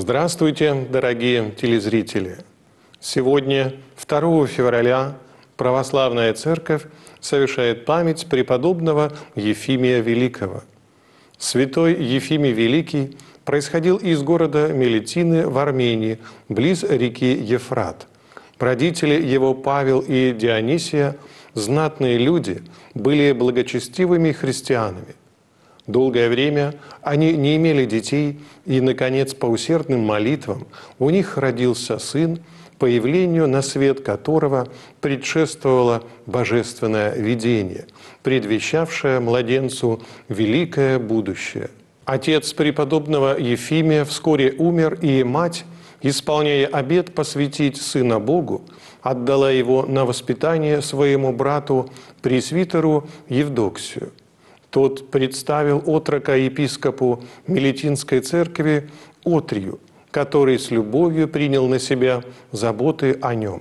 Здравствуйте, дорогие телезрители! Сегодня, 2 февраля, Православная Церковь совершает память преподобного Ефимия Великого. Святой Ефимий Великий происходил из города Мелитины в Армении, близ реки Ефрат. Родители его, Павел и Дионисия, знатные люди, были благочестивыми христианами. Долгое время они не имели детей, и, наконец, по усердным молитвам у них родился сын, появлению на свет которого предшествовало божественное видение, предвещавшее младенцу великое будущее. Отец преподобного Ефимия вскоре умер, и мать, исполняя обет посвятить сына Богу, отдала его на воспитание своему брату, пресвитеру Евдоксию. Тот представил отрока епископу Мелитинской церкви Отрию, который с любовью принял на себя заботы о нем.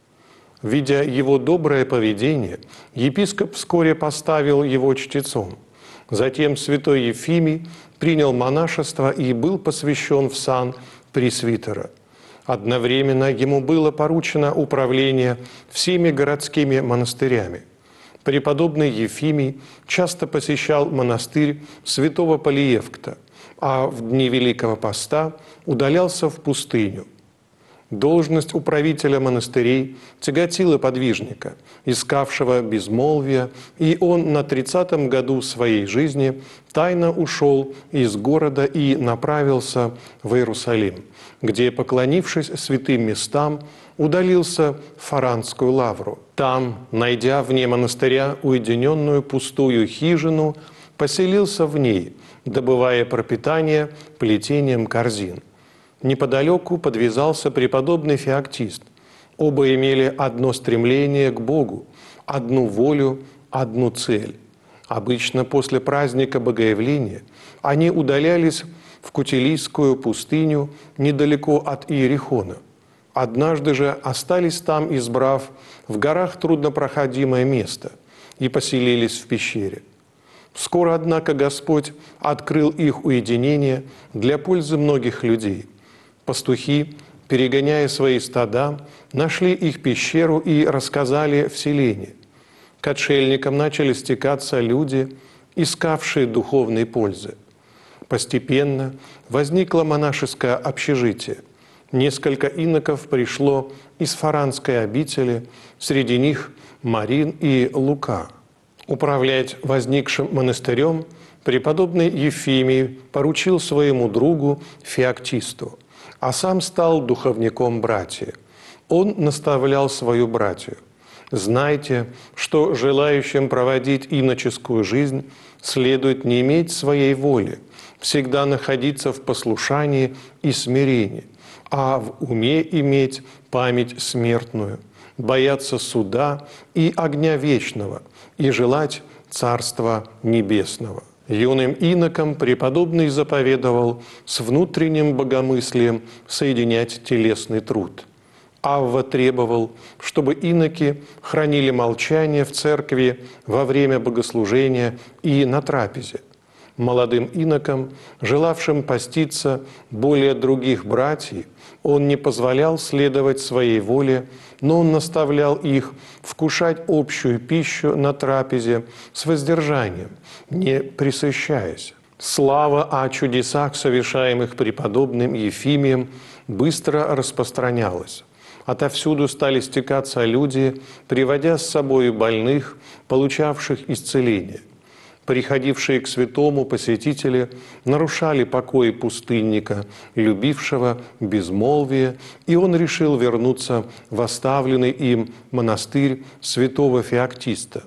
Видя его доброе поведение, епископ вскоре поставил его чтецом. Затем святой Ефимий принял монашество и был посвящен в сан пресвитера. Одновременно ему было поручено управление всеми городскими монастырями. Преподобный Ефимий часто посещал монастырь святого Полиевкта, а в дни Великого Поста удалялся в пустыню. Должность управителя монастырей тяготила подвижника, искавшего безмолвия, и он на 30-м году своей жизни тайно ушел из города и направился в Иерусалим, где, поклонившись святым местам, удалился в Фаранскую лавру. Там, найдя вне монастыря уединенную пустую хижину, поселился в ней, добывая пропитание плетением корзин. Неподалеку подвязался преподобный Феоктист. Оба имели одно стремление к Богу, одну волю, одну цель. Обычно после праздника Богоявления они удалялись в Кутилийскую пустыню недалеко от Иерихона. Однажды же остались там, избрав в горах труднопроходимое место, и поселились в пещере. Скоро, однако, Господь открыл их уединение для пользы многих людей. Пастухи, перегоняя свои стада, нашли их пещеру и рассказали в селении. К отшельникам начали стекаться люди, искавшие духовной пользы. Постепенно возникло монашеское общежитие. Несколько иноков пришло из Фаранской обители, среди них Марин и Лука. Управлять возникшим монастырем преподобный Ефимий поручил своему другу Феоктисту, а сам стал духовником братьи. Он наставлял свою братью: «Знайте, что желающим проводить иноческую жизнь следует не иметь своей воли, всегда находиться в послушании и смирении, а в уме иметь память смертную, бояться суда и огня вечного и желать Царства Небесного». Юным инокам преподобный заповедовал с внутренним богомыслием соединять телесный труд. Авва требовал, чтобы иноки хранили молчание в церкви во время богослужения и на трапезе. Молодым инокам, желавшим поститься более других братьев, он не позволял следовать своей воле, но он наставлял их вкушать общую пищу на трапезе с воздержанием, не пресыщаясь. Слава о чудесах, совершаемых преподобным Ефимием, быстро распространялась. Отовсюду стали стекаться люди, приводя с собой больных, получавших исцеление. Приходившие к святому посетители нарушали покой пустынника, любившего безмолвие, и он решил вернуться в оставленный им монастырь святого Феоктиста.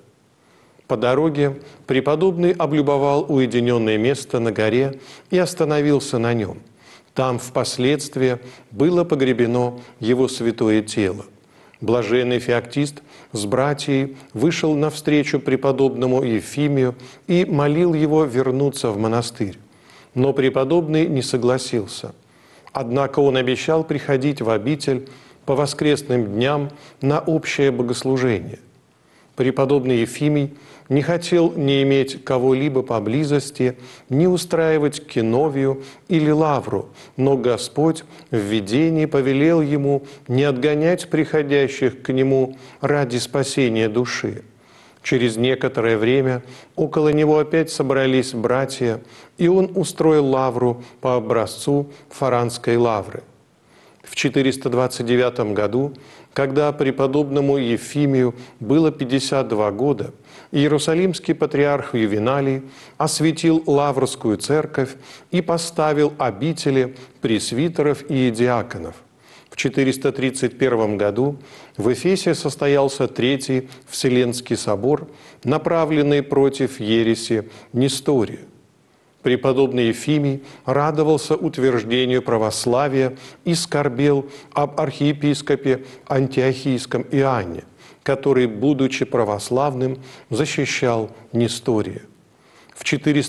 По дороге преподобный облюбовал уединенное место на горе и остановился на нем. Там впоследствии было погребено его святое тело. Блаженный Феоктист с братьей вышел навстречу преподобному Ефимию и молил его вернуться в монастырь. Но преподобный не согласился. Однако он обещал приходить в обитель по воскресным дням на общее богослужение. Преподобный Ефимий не хотел не иметь кого-либо поблизости, не устраивать киновию или лавру, но Господь в видении повелел ему не отгонять приходящих к нему ради спасения души. Через некоторое время около него опять собрались братья, и он устроил лавру по образцу Фаранской лавры. В 429 году, когда преподобному Ефимию было 52 года, Иерусалимский патриарх Ювеналий осветил Лаврскую церковь и поставил обители пресвитеров и диаконов. В 431 году в Эфесе состоялся Третий Вселенский собор, направленный против ереси Нестория. Преподобный Ефимий радовался утверждению православия и скорбел об архиепископе Антиохийском Иоанне, который, будучи православным, защищал Нестория. В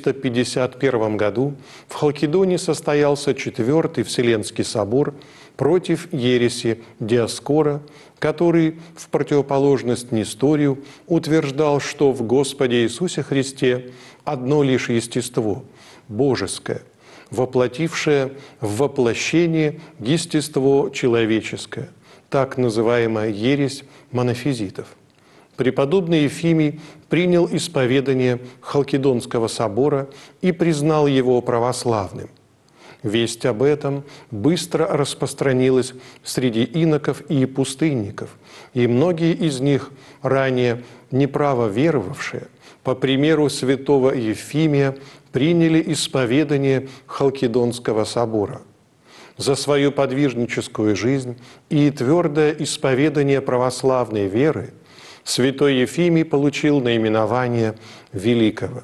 451 году в Халкидоне состоялся Четвертый Вселенский собор против ереси Диоскора, который в противоположность Несторию утверждал, что в Господе Иисусе Христе одно лишь естество – божеское, воплотившее в воплощение естество человеческое, так называемая ересь монофизитов. Преподобный Ефимий принял исповедание Халкидонского собора и признал его православным. Весть об этом быстро распространилась среди иноков и пустынников, и многие из них, ранее неправо веровавшие, по примеру святого Ефимия, приняли исповедание Халкидонского собора. За свою подвижническую жизнь и твердое исповедание православной веры святой Ефимий получил наименование Великого.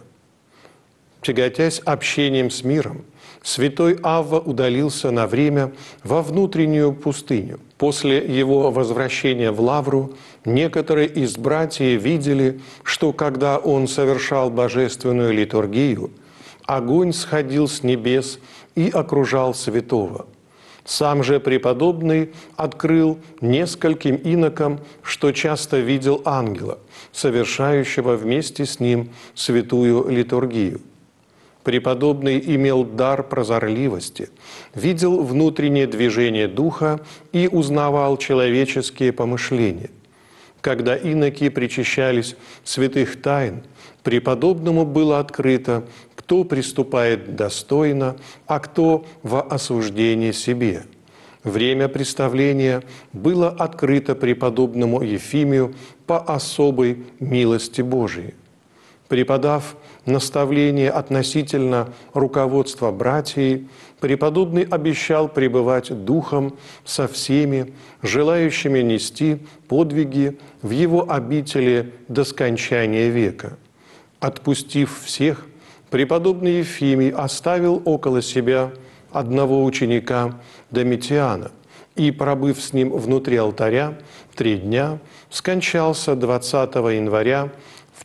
Тяготясь общением с миром, святой Авва удалился на время во внутреннюю пустыню. После его возвращения в Лавру некоторые из братьев видели, что когда он совершал божественную литургию, огонь сходил с небес и окружал святого. Сам же преподобный открыл нескольким инокам, что часто видел ангела, совершающего вместе с ним святую литургию. Преподобный имел дар прозорливости, видел внутреннее движение духа и узнавал человеческие помышления. Когда иноки причащались святых тайн, преподобному было открыто, кто приступает достойно, а кто во осуждение себе. Время представления было открыто преподобному Ефимию по особой милости Божией. Преподав наставление относительно руководства братьей, преподобный обещал пребывать духом со всеми, желающими нести подвиги в его обители до скончания века. Отпустив всех, преподобный Ефимий оставил около себя одного ученика Домитиана и, пробыв с ним внутри алтаря 3 дня, скончался 20 января в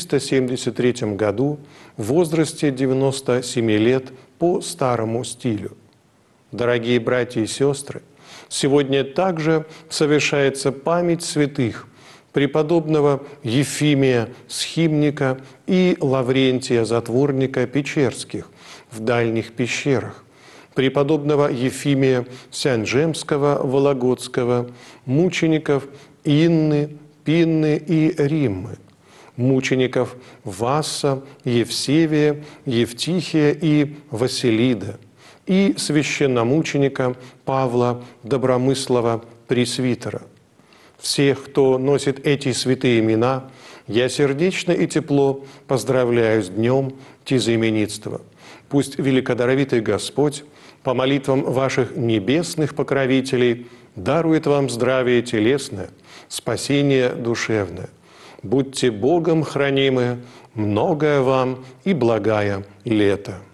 473 году в возрасте 97 лет по старому стилю. Дорогие братья и сестры, сегодня также совершается память святых преподобного Ефимия Схимника и Лаврентия Затворника Печерских в дальних пещерах, преподобного Ефимия Сянджемского, Вологодского, мучеников Инны, Пинны и Риммы, мучеников Васса, Евсевия, Евтихия и Василида, и священномученика Павла Добромыслова Пресвитера. Всех, кто носит эти святые имена, я сердечно и тепло поздравляю с днем тезаименитства. Пусть великодаровитый Господь по молитвам ваших небесных покровителей дарует вам здравие телесное, спасение душевное. Будьте Богом хранимы, многое вам и благая лето.